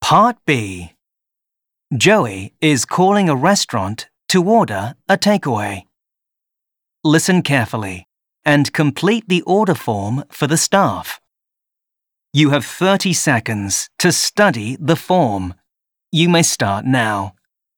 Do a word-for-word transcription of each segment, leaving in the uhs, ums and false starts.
Part B. Joey is calling a restaurant to order a takeaway. Listen carefully and complete the order form for the staff. You have thirty seconds to study the form. You may start now.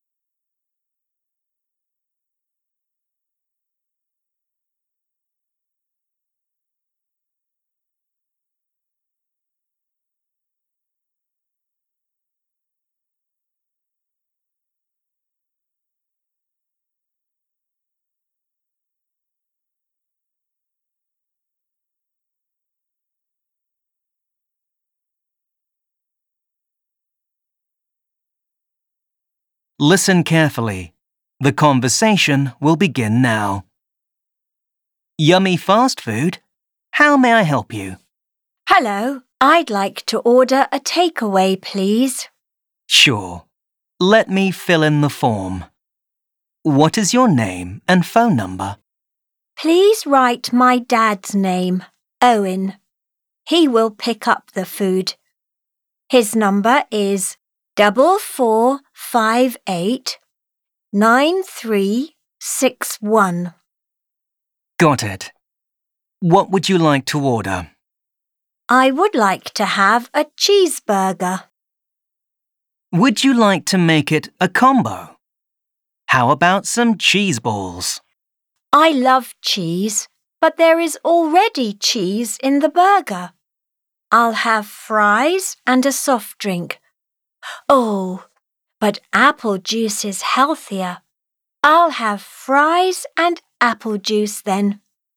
Listen carefully. The conversation will begin now. Yummy fast food. How may I help you? Hello, I'd like to order a takeaway, please. Sure. Let me fill in the form. What is your name and phone number? Please write my dad's name, Owen. He will pick up the food. His number is double four five eight nine three six one. Got it. What would you like to order? I would like to have a cheeseburger. Would you like to make it a combo? How about some cheese balls? I love cheese, but there is already cheese in the burger. I'll have fries and a soft drink. Oh, but apple juice is healthier. I'll have fries and apple juice then.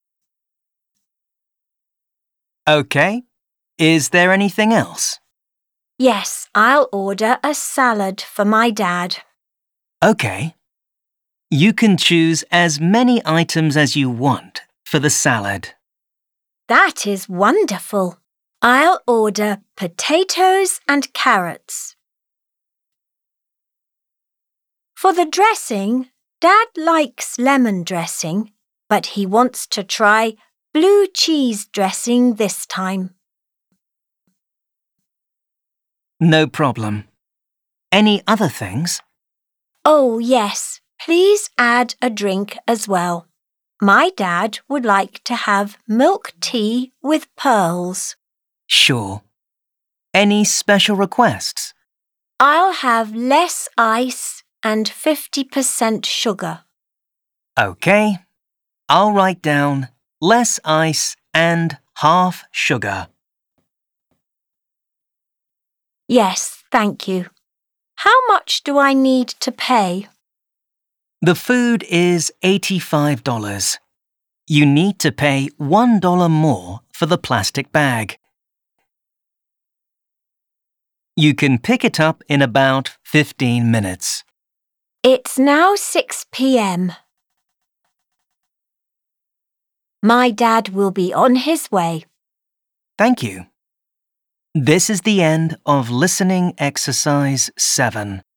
Okay. Is there anything else? Yes, I'll order a salad for my dad. Okay. You can choose as many items as you want for the salad. That is wonderful. I'll order potatoes and carrots. For the dressing, Dad likes lemon dressing, but he wants to try blue cheese dressing this time. No problem. Any other things? Oh, yes. Please add a drink as well. My dad would like to have milk tea with pearls. Sure. Any special requests? I'll have less ice and fifty percent sugar. Okay. I'll write down less ice and half sugar. Yes, thank you. How much do I need to pay? The food is eighty-five dollars. You need to pay one dollar more for the plastic bag. You can pick it up in about fifteen minutes. It's now six p m My dad will be on his way. Thank you. This is the end of listening exercise seven.